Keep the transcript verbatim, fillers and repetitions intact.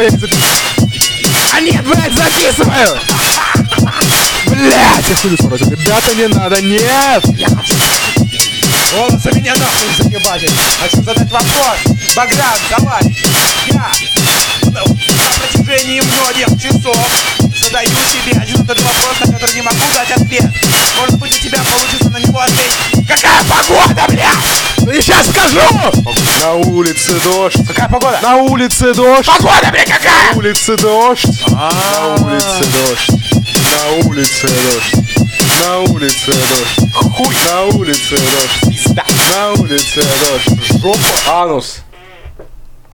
я не записываю. А нет, блядь, записываю! Блядь, я хуйню сморозил. Ребята, не надо, нет! Волосы меня нахуй загибать. Хочу задать вопрос. Богдан, давай. Я на протяжении многих часов задаю себе один и тот же вопрос, на который не могу дать ответ. Может быть, у тебя получится на него ответить. Какая погода, бля? Ну я сейчас скажу! На улице дождь. Какая погода? На улице дождь. Погода, бля, какая? На улице дождь. На улице дождь. На улице дождь. На улице дождь. Хуй. На улице дождь. Пизда. На улице дождь. Жопа. Анус.